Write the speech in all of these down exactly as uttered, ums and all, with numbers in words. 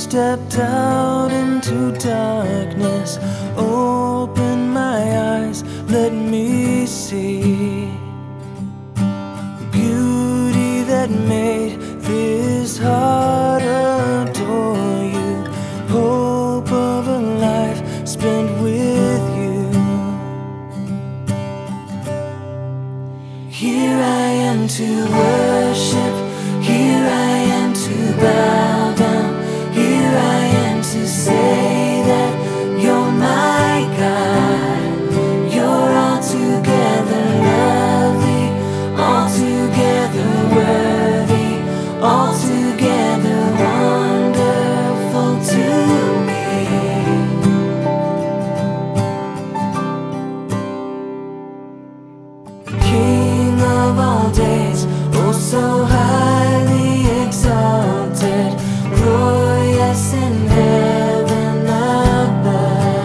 stepped out into darkness, opened my eyes, let me see beauty that made this heart adore you, hope of a life spent with you. Here I am to worship, here I am to bow down, here I am to say that you're my God. You're altogether lovely, altogether worthy, altogether wonderful to me. King of all days, oh so highly exalted, glorious in heaven above.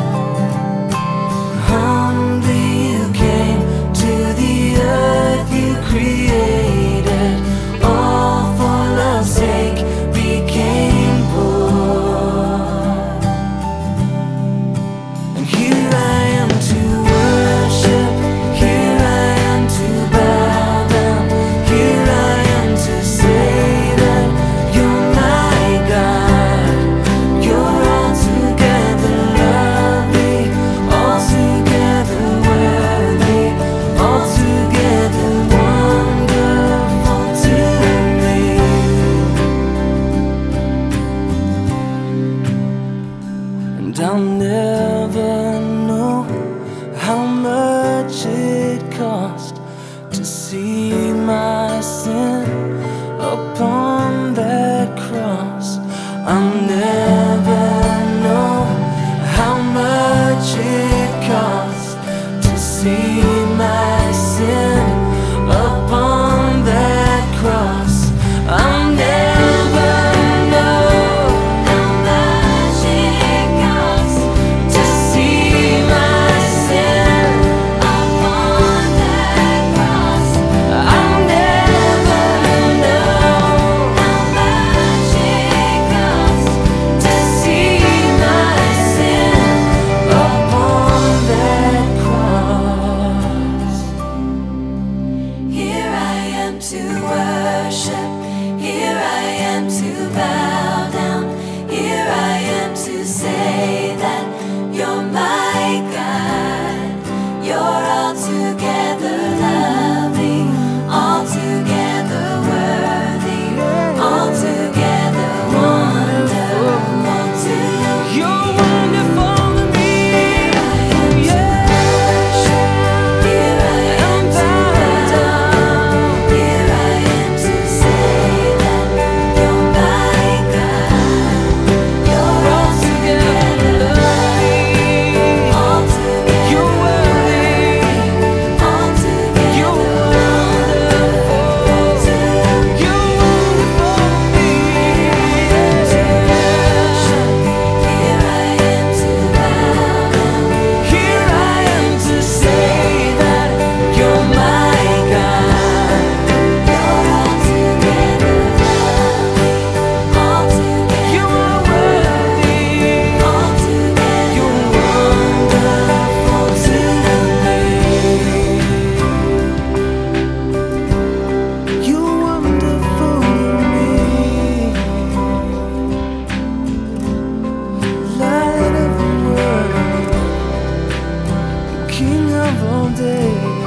Humbly you came to the earth you created, all for love's sake became poor. And here I am to worship, here I am to bow down, here I am to say that you're my God. You're altogether lovely, altogether worthy, altogether wonderful to me. And I'll never know how much it cost to see my sin upon that cross. I'll never know how much it cost to see my sin upon that cross. I'll never know how much it cost to see my sin upon that cross. I'll never know how much it cost to see my sin upon that cross. Here I am to worship, here I am to bow down, here I am to say that you're my God. You're altogether lovely, altogether worthy, altogether wonderful to me. You're wonderful to me. Here I am to worship, here I am to bow down, here I am to say that you're my God. You're altogether lovely, altogether you're worthy, altogether you're wonderful to me. You're wonderful to me. Here I am to bow down, here I am to say that you're my God. You're altogether lovely, altogether you are worthy, altogether you're wonderful to me. You're wonderful to me. Light of the world, King of all days.